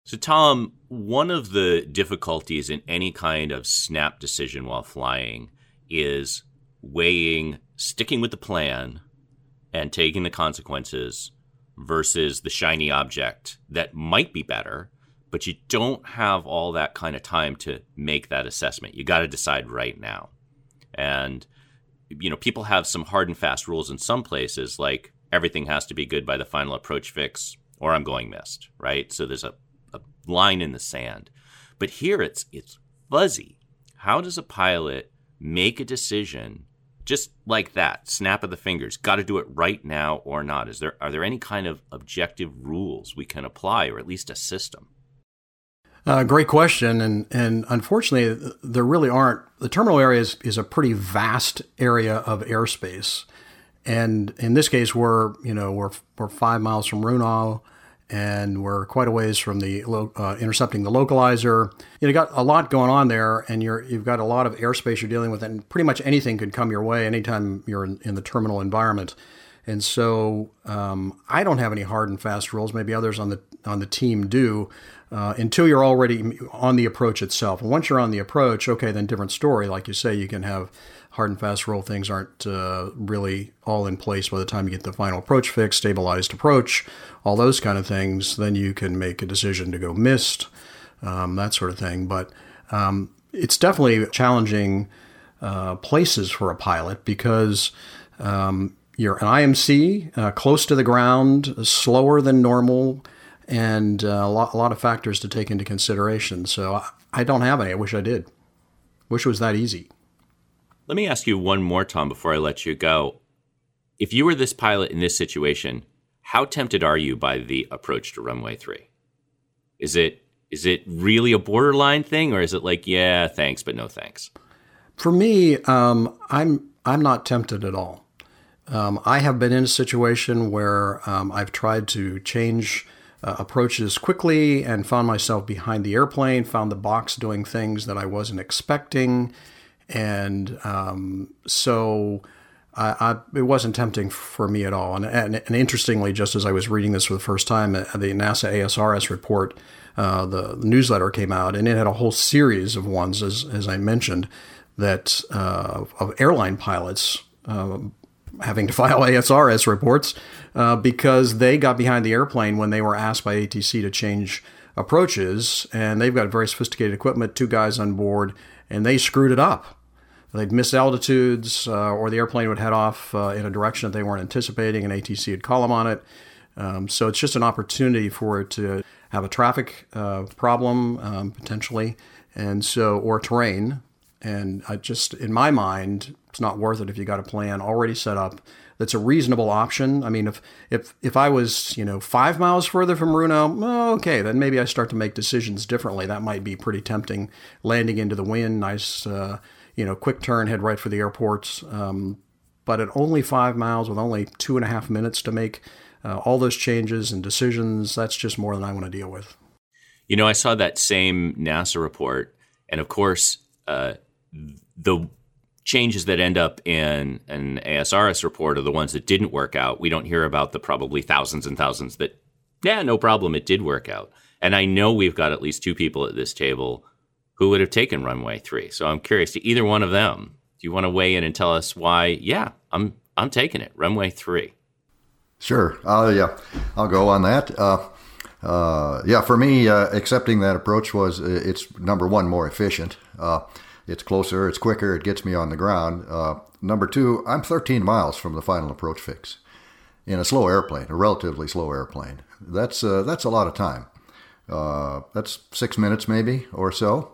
So, Tom, one of the difficulties in any kind of snap decision while flying is weighing sticking with the plan and taking the consequences versus the shiny object that might be better, but you don't have all that kind of time to make that assessment. You got to decide right now. And, people have some hard and fast rules in some places, like everything has to be good by the final approach fix or I'm going missed, right? So there's a line in the sand. But here it's fuzzy. How does a pilot make a decision just like that, snap of the fingers, got to do it right now or not? Are there any kind of objective rules we can apply, or at least a system? Great question, and unfortunately, there really aren't. The terminal area is a pretty vast area of airspace, and in this case, we're 5 miles from Runau, and we're quite a ways from the intercepting the localizer. You got a lot going on there, and you've got a lot of airspace you're dealing with, and pretty much anything could come your way anytime you're in the terminal environment. And so I don't have any hard and fast rules. Maybe others on the team do. Until you're already on the approach itself. And once you're on the approach, okay, then different story. Like you say, you can have hard and fast rule. Things aren't really all in place by the time you get the final approach fix, stabilized approach, all those kind of things. Then you can make a decision to go missed, that sort of thing. But it's definitely challenging places for a pilot because you're an IMC, close to the ground, slower than normal, and a lot of factors to take into consideration. So I don't have any. I wish I did. Wish it was that easy. Let me ask you one more, Tom, before I let you go. If you were this pilot in this situation, how tempted are you by the approach to runway 3? Is it really a borderline thing, or is it like, yeah, thanks, but no thanks? For me, I'm not tempted at all. I have been in a situation where I've tried to change approaches quickly and found myself behind the airplane, found the box doing things that I wasn't expecting. And so it wasn't tempting for me at all. And interestingly, just as I was reading this for the first time, the NASA ASRS report, the newsletter came out, and it had a whole series of ones, as I mentioned, that of airline pilots having to file ASRS reports because they got behind the airplane when they were asked by ATC to change approaches, and they've got very sophisticated equipment, 2 guys on board, and they screwed it up. They'd miss altitudes, or the airplane would head off in a direction that they weren't anticipating, and ATC would call them on it. So it's just an opportunity for it to have a traffic problem, potentially, and so, or terrain. And in my mind, it's not worth it if you got a plan already set up that's a reasonable option. I mean, if I was 5 miles further from Runau, okay, then maybe I start to make decisions differently. That might be pretty tempting. Landing into the wind, nice, quick turn, head right for the airport. But at only 5 miles with only 2.5 minutes to make all those changes and decisions, that's just more than I want to deal with. I saw that same NASA report, and of course, the changes that end up in an ASRS report are the ones that didn't work out. We don't hear about the probably thousands and thousands that, no problem, it did work out. And I know we've got at least 2 people at this table who would have taken runway 3. So I'm curious to either one of them. Do you want to weigh in and tell us why? Yeah, I'm taking it, runway 3. Sure. I'll go on that. For me, accepting that approach it's number one, more efficient. It's closer, it's quicker, it gets me on the ground. Number 2, I'm 13 miles from the final approach fix in a slow airplane, a relatively slow airplane. That's a lot of time. That's 6 minutes maybe or so.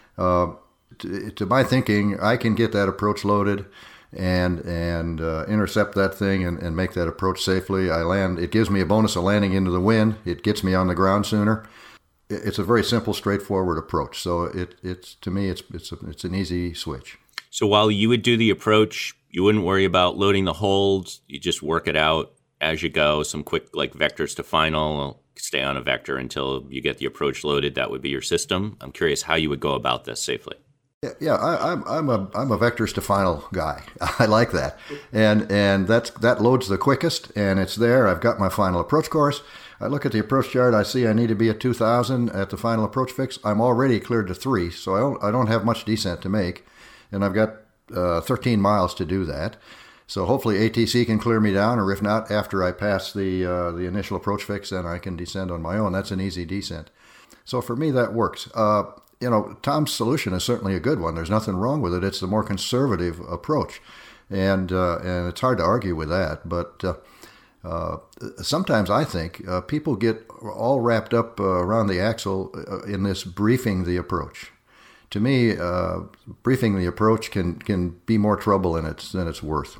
To my thinking, I can get that approach loaded and intercept that thing and make that approach safely. I land. It gives me a bonus of landing into the wind. It gets me on the ground sooner. It's a very simple, straightforward approach. So it's to me, it's an easy switch. So while you would do the approach, you wouldn't worry about loading the holds. You just work it out as you go. Some quick vectors to final. Stay on a vector until you get the approach loaded. That would be your system. I'm curious how you would go about this safely. Yeah, I'm a vectors to final guy. I like that, and that loads the quickest, and it's there. I've got my final approach course. I look at the approach chart, I see I need to be at 2,000 at the final approach fix. I'm already cleared to 3, so I don't have much descent to make, and I've got 13 miles to do that. So hopefully ATC can clear me down, or if not, after I pass the initial approach fix, then I can descend on my own. That's an easy descent. So for me, that works. Tom's solution is certainly a good one. There's nothing wrong with it. It's the more conservative approach, and it's hard to argue with that. But sometimes I think people get all wrapped up around the axle in this briefing the approach. To me, briefing the approach can be more trouble than it's worth.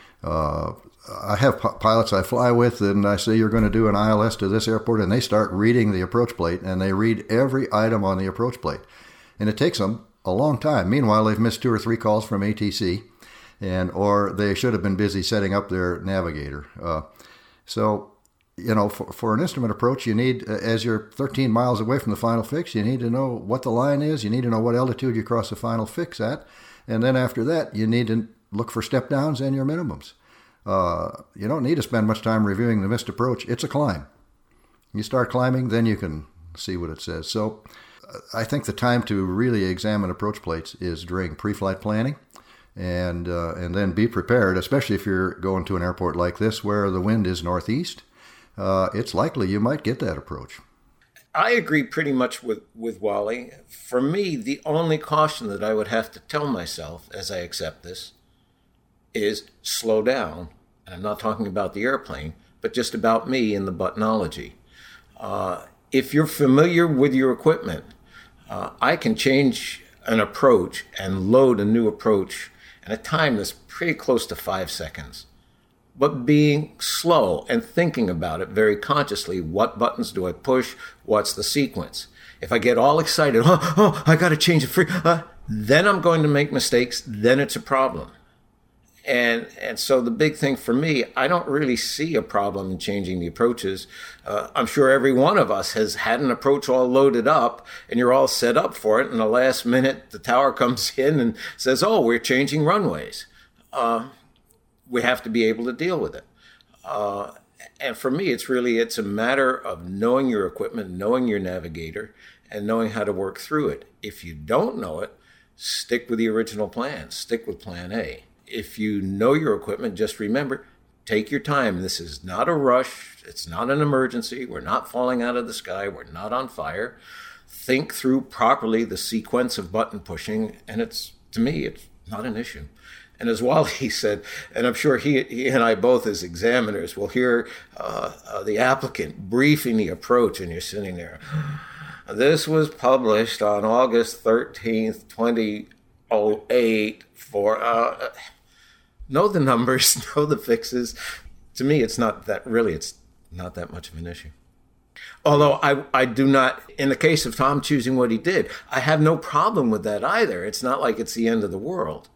I have pilots I fly with, and I say, you're going to do an ILS to this airport, and they start reading the approach plate, and they read every item on the approach plate. And it takes them a long time. Meanwhile, they've missed 2 or 3 calls from ATC, or they should have been busy setting up their navigator. So, for an instrument approach, you need, as you're 13 miles away from the final fix, you need to know what the line is, you need to know what altitude you cross the final fix at, and then after that, you need to look for step downs and your minimums. You don't need to spend much time reviewing the missed approach. It's a climb. You start climbing, then you can see what it says. So I think the time to really examine approach plates is during pre-flight planning, and then be prepared, especially if you're going to an airport like this where the wind is northeast. It's likely you might get that approach. I agree pretty much with Wally. For me, the only caution that I would have to tell myself as I accept this is slow down. And I'm not talking about the airplane, but just about me and the buttonology. If you're familiar with your equipment, I can change an approach and load a new approach in a time that's pretty close to 5 seconds. But being slow and thinking about it very consciously, what buttons do I push? What's the sequence? If I get all excited, I got to change it, then I'm going to make mistakes. Then it's a problem. And so the big thing for me, I don't really see a problem in changing the approaches. I'm sure every one of us has had an approach all loaded up, and you're all set up for it. And the last minute, the tower comes in and says, we're changing runways. We have to be able to deal with it. And for me, it's a matter of knowing your equipment, knowing your navigator, and knowing how to work through it. If you don't know it, stick with the original plan. Stick with plan A. If you know your equipment, just remember, take your time. This is not a rush. It's not an emergency. We're not falling out of the sky. We're not on fire. Think through properly the sequence of button pushing, and to me, it's not an issue. And as Wally said, and I'm sure he and I both as examiners will hear the applicant briefing the approach, and you're sitting there. This was published on August 13th, 2008 for... know the numbers, know the fixes. To me, it's not that much of an issue. Although I do not, in the case of Tom choosing what he did, I have no problem with that either. It's not like it's the end of the world.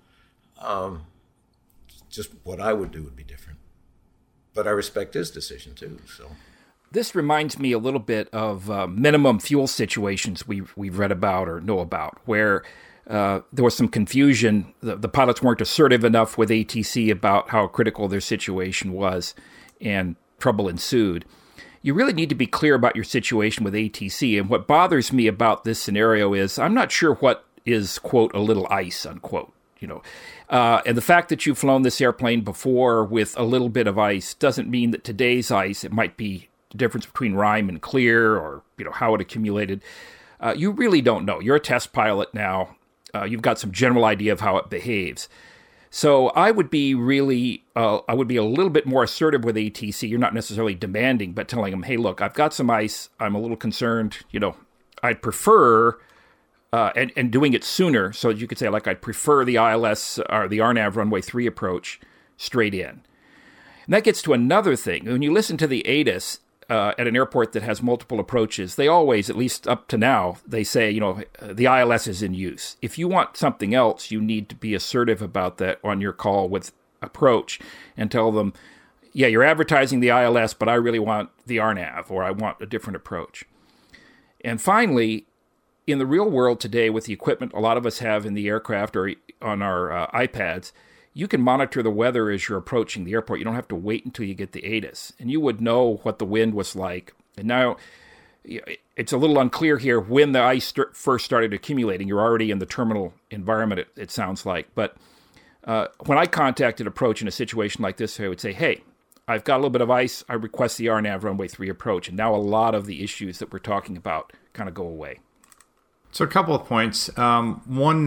Just what I would do would be different. But I respect his decision too, so... This reminds me a little bit of minimum fuel situations we've read about or know about, where there was some confusion. The pilots weren't assertive enough with ATC about how critical their situation was, and trouble ensued. You really need to be clear about your situation with ATC, and what bothers me about this scenario is I'm not sure what is, quote, a little ice, unquote. And the fact that you've flown this airplane before with a little bit of ice doesn't mean that today's ice, it might be the difference between rime and clear, or how it accumulated. You really don't know. You're a test pilot now. You've got some general idea of how it behaves. So I would be a little bit more assertive with ATC. You're not necessarily demanding, but telling them, hey, look, I've got some ice. I'm a little concerned. I'd prefer, and doing it sooner. So you could say, I'd prefer the ILS or the RNAV runway 3 approach straight in. And that gets to another thing. When you listen to the ATIS, at an airport that has multiple approaches, they always, at least up to now, they say, the ILS is in use. If you want something else, you need to be assertive about that on your call with approach and tell them, yeah, you're advertising the ILS, but I really want the RNAV, or I want a different approach. And finally, in the real world today, with the equipment a lot of us have in the aircraft or on our iPads, you can monitor the weather as you're approaching the airport. You don't have to wait until you get the ATIS. And you would know what the wind was like And now it's a little unclear here when the ice first started accumulating. You're already in the terminal environment, it sounds like. But when I contacted approach in a situation like this, I would say, hey, I've got a little bit of ice. I request the RNAV runway 3 approach. And now a lot of the issues that we're talking about kind of go away. So a couple of points. One,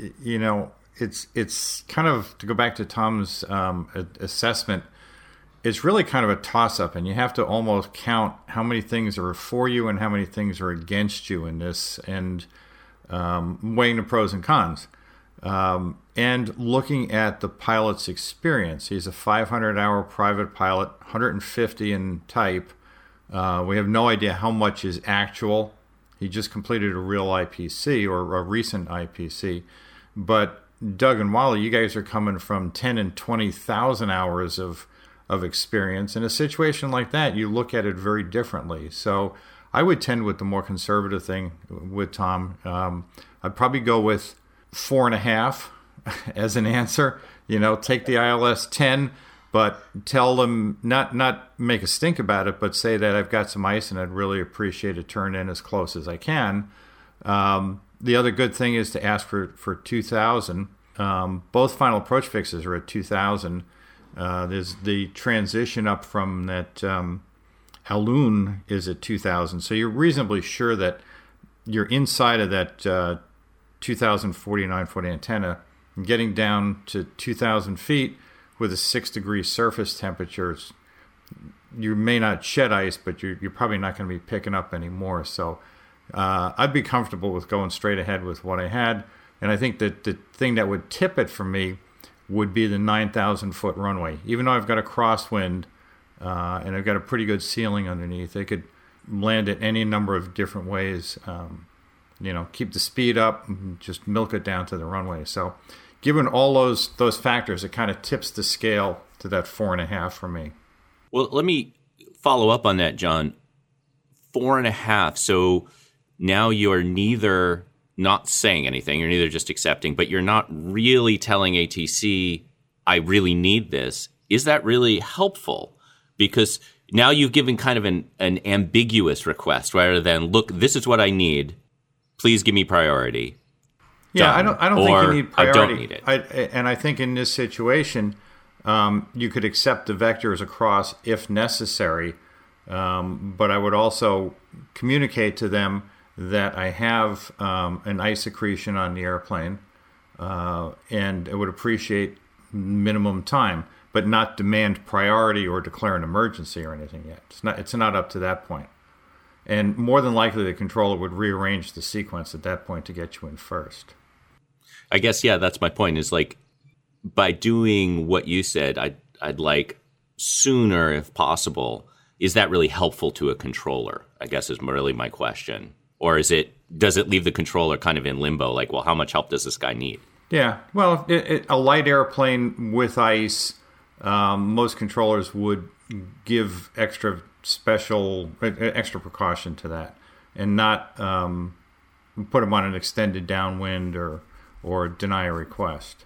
it's kind of, to go back to Tom's assessment, it's really kind of a toss-up, and you have to almost count how many things are for you and how many things are against you in this, and weighing the pros and cons. And looking at the pilot's experience. He's a 500-hour private pilot, 150 in type. We have no idea how much is actual. He just completed a real IPC or a recent IPC. But Doug and Wally, you guys are coming from 10 and 20,000 hours of experience. In a situation like that, you look at it very differently. So I would tend with the more conservative thing with Tom. I'd probably go with 4.5 as an answer. Take the ILS 10, but tell them, not make a stink about it, but say that I've got some ice and I'd really appreciate a turn in as close as I can. The other good thing is to ask for 2,000. Both final approach fixes are at 2,000. There's the transition up from that Alun is at 2,000. So you're reasonably sure that you're inside of that 2,049-foot antenna, and getting down to 2,000 feet with a 6-degree surface temperature. You may not shed ice, but you're probably not going to be picking up anymore. So I'd be comfortable with going straight ahead with what I had. And I think that the thing that would tip it for me would be the 9,000-foot runway. Even though I've got a crosswind and I've got a pretty good ceiling underneath, I could land it any number of different ways. Keep the speed up and just milk it down to the runway. So given all those factors, it kind of tips the scale to that 4.5 for me. Well, let me follow up on that, John. 4.5. So now you're neither not saying anything, you're neither just accepting, but you're not really telling ATC, I really need this. Is that really helpful? Because now you've given kind of an ambiguous request rather than, look, this is what I need. Please give me priority. Yeah, I don't think you need priority. I don't need it. And I think in this situation, you could accept the vectors across if necessary, but I would also communicate to them that I have an ice accretion on the airplane, and I would appreciate minimum time, but not demand priority or declare an emergency or anything yet. It's not up to that point. And more than likely, the controller would rearrange the sequence at that point to get you in first. I guess, yeah, that's my point, is like, by doing what you said, I'd like sooner if possible. Is that really helpful to a controller? I guess is really my question. Or does it leave the controller kind of in limbo? Like, well, how much help does this guy need? Yeah, well, a light airplane with ice, most controllers would give extra precaution to that, and not put them on an extended downwind or deny a request.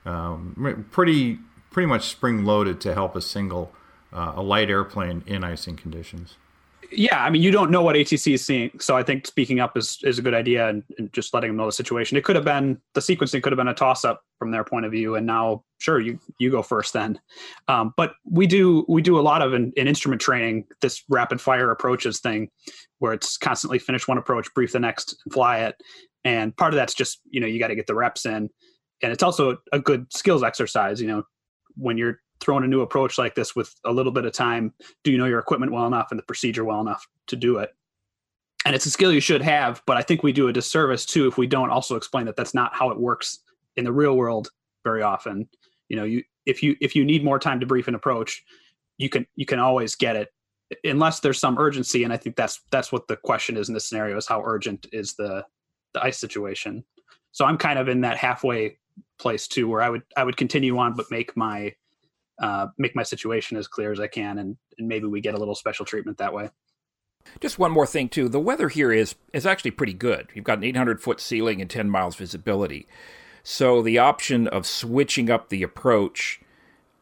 Pretty much spring loaded to help a light airplane in icing conditions. Yeah, I mean, you don't know what ATC is seeing, so I think speaking up is a good idea, and just letting them know the situation. It could have been, the sequencing could have been a toss-up from their point of view, and now, sure, you go first then. But we do a lot of in instrument training, this rapid-fire approaches thing, where it's constantly finish one approach, brief the next, and fly it. And part of that's just, you got to get the reps in. And it's also a good skills exercise, when you're throwing a new approach like this with a little bit of time, do you know your equipment well enough and the procedure well enough to do it? And it's a skill you should have, but I think we do a disservice too if we don't also explain that that's not how it works in the real world very often. If you need more time to brief an approach, you can always get it, unless there's some urgency. And I think that's what the question is in this scenario, is how urgent is the ice situation. So I'm kind of in that halfway place too, where I would continue on, but make my situation as clear as I can, and maybe we get a little special treatment that way. Just one more thing too. The weather here is actually pretty good. You've got an 800-foot ceiling and 10 miles visibility. So the option of switching up the approach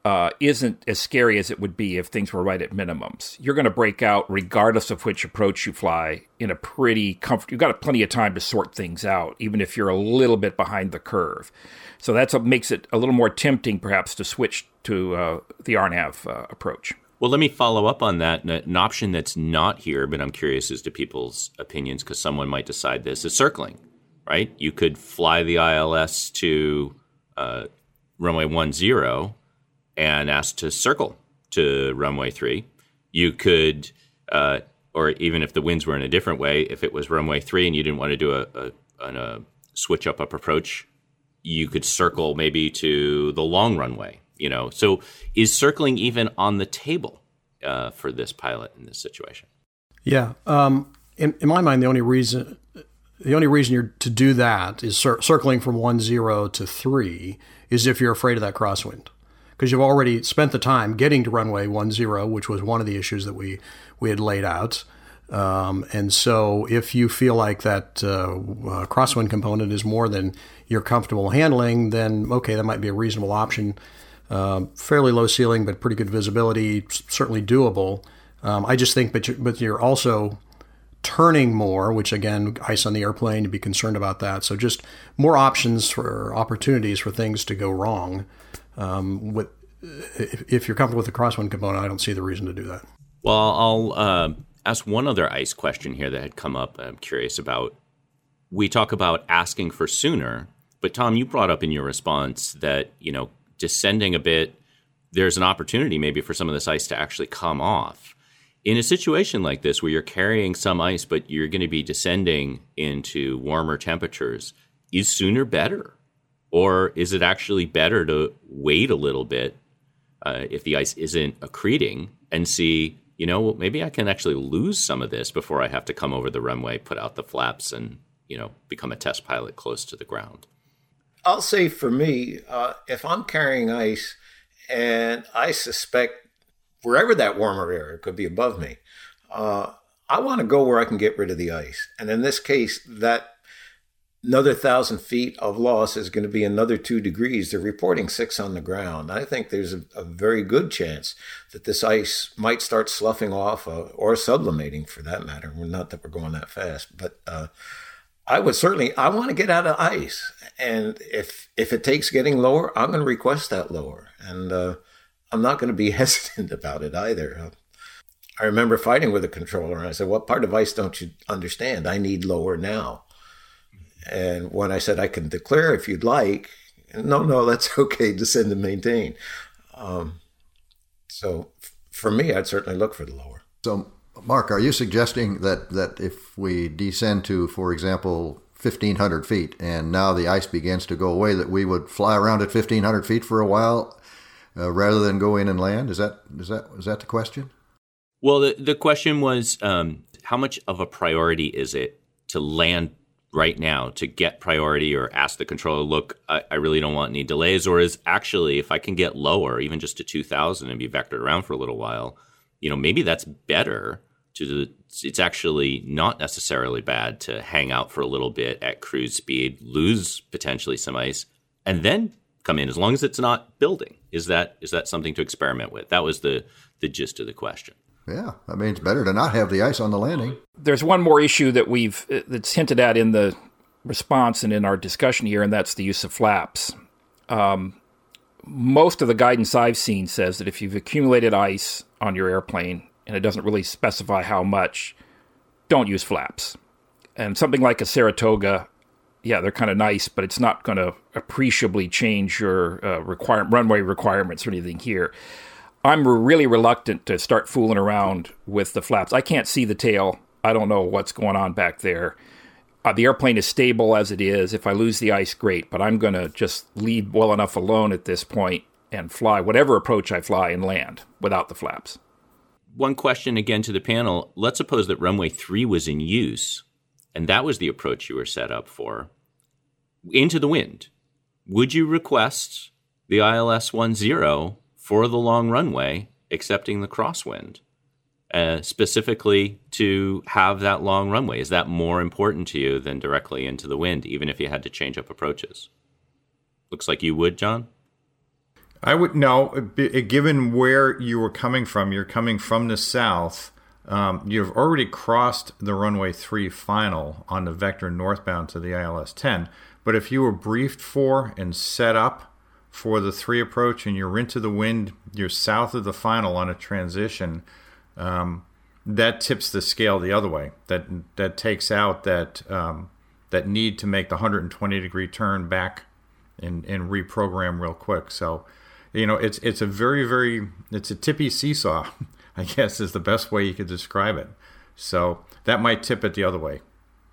isn't as scary as it would be if things were right at minimums. You're going to break out regardless of which approach you fly in a pretty comfortable. You've got plenty of time to sort things out, even if you're a little bit behind the curve. So that's what makes it a little more tempting, perhaps, to switch to the RNAV approach. Well, let me follow up on that. An option that's not here, but I'm curious as to people's opinions because someone might decide this, is circling, right? You could fly the ILS to runway 10 and ask to circle to runway 3. You could, or even if the winds were in a different way, if it was runway 3 and you didn't want to do a switch up approach, you could circle maybe to the long runway. So is circling even on the table for this pilot in this situation? Yeah. In my mind, the only reason you're to do that is circling from 10 to 3 is if you're afraid of that crosswind, because you've already spent the time getting to runway 10, which was one of the issues that we had laid out. And so if you feel like that crosswind component is more than you're comfortable handling, then okay, that might be a reasonable option. Fairly low ceiling, but pretty good visibility, certainly doable. I just think, but you're also turning more, which again, ice on the airplane, to be concerned about that. So just more options for opportunities for things to go wrong. If you're comfortable with the crosswind component, I don't see the reason to do that. Well, I'll ask one other ice question here that had come up. I'm curious about. We talk about asking for sooner, but Tom, you brought up in your response that, descending a bit, there's an opportunity maybe for some of this ice to actually come off. In a situation like this where you're carrying some ice, but you're going to be descending into warmer temperatures, is sooner better? Or is it actually better to wait a little bit if the ice isn't accreting and see, maybe I can actually lose some of this before I have to come over the runway, put out the flaps, and, become a test pilot close to the ground? I'll say for me, if I'm carrying ice and I suspect wherever that warmer area could be above me, I want to go where I can get rid of the ice. And in this case, that another 1,000 feet of loss is going to be another 2 degrees. They're reporting 6 on the ground. I think there's a very good chance that this ice might start sloughing off or sublimating, for that matter. Not that we're going that fast, but I want to get out of ice. And if it takes getting lower, I'm going to request that lower. And I'm not going to be hesitant about it either. I remember fighting with a controller, and I said, what part of ice don't you understand? I need lower now. And when I said, I can declare if you'd like, no, that's okay, descend and maintain. So for me, I'd certainly look for the lower. So, Mark, are you suggesting that if we descend to, for example, 1,500 feet and now the ice begins to go away, that we would fly around at 1,500 feet for a while rather than go in and land? Is that the question? Well, the question was how much of a priority is it to land right now, to get priority, or ask the controller, look, I really don't want any delays? Or is actually, if I can get lower, even just to 2,000 and be vectored around for a little while, maybe that's better. It's actually not necessarily bad to hang out for a little bit at cruise speed, lose potentially some ice, and then come in, as long as it's not building. Is that something to experiment with? That was the gist of the question. Yeah, I mean, it's better to not have the ice on the landing. There's one more issue that's hinted at in the response and in our discussion here, and that's the use of flaps. Most of the guidance I've seen says that if you've accumulated ice on your airplane, and it doesn't really specify how much, don't use flaps. And something like a Saratoga, yeah, they're kind of nice, but it's not going to appreciably change your runway requirements or anything here. I'm really reluctant to start fooling around with the flaps. I can't see the tail. I don't know what's going on back there. The airplane is stable as it is. If I lose the ice, great, but I'm going to just leave well enough alone at this point and fly whatever approach I fly and land without the flaps. One question again to the panel. Let's suppose that runway 3 was in use, and that was the approach you were set up for. Into the wind, would you request the ILS 10 for the long runway, accepting the crosswind, specifically to have that long runway? Is that more important to you than directly into the wind, even if you had to change up approaches? Looks like you would, John? I would no. Given where you were coming from, you're coming from the south. You've already crossed the runway 3 final on the vector northbound to the ILS-10. But if you were briefed for and set up for the 3 approach and you're into the wind, you're south of the final on a transition, that tips the scale the other way. That takes out that need to make the 120-degree turn back and reprogram real quick. So, it's a it's a tippy seesaw, I guess is the best way you could describe it. So that might tip it the other way.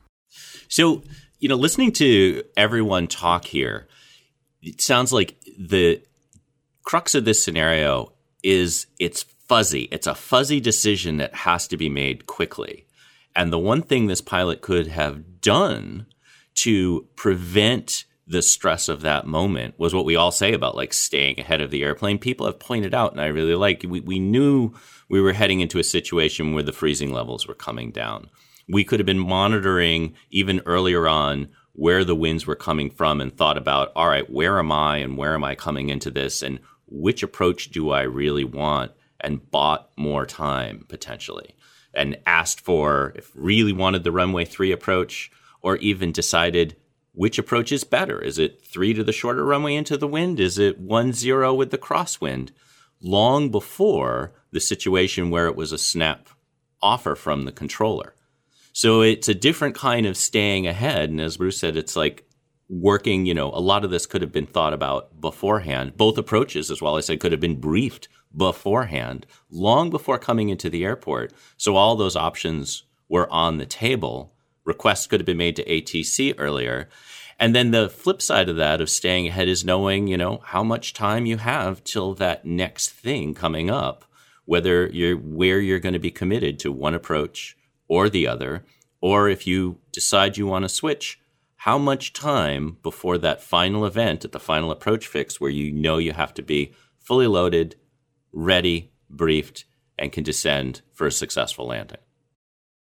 So, listening to everyone talk here, it sounds like the crux of this scenario is it's fuzzy. It's a fuzzy decision that has to be made quickly. And the one thing this pilot could have done to prevent the stress of that moment was what we all say about like staying ahead of the airplane. People have pointed out, and I really like, we knew we were heading into a situation where the freezing levels were coming down. We could have been monitoring even earlier on where the winds were coming from and thought about, all right, where am I and where am I coming into this and which approach do I really want, and bought more time potentially and asked for, if really wanted the runway 3 approach, or even decided which approach is better. Is it 3 to the shorter runway into the wind? Is it 1-0 with the crosswind? Long before the situation where it was a snap offer from the controller. So it's a different kind of staying ahead. And as Bruce said, it's like working, a lot of this could have been thought about beforehand. Both approaches, as well, I said, could have been briefed beforehand, long before coming into the airport. So all those options were on the table. Requests could have been made to ATC earlier. And then the flip side of that, of staying ahead, is knowing, how much time you have till that next thing coming up, where you're going to be committed to one approach or the other, or if you decide you want to switch, how much time before that final event at the final approach fix where you have to be fully loaded, ready, briefed, and can descend for a successful landing.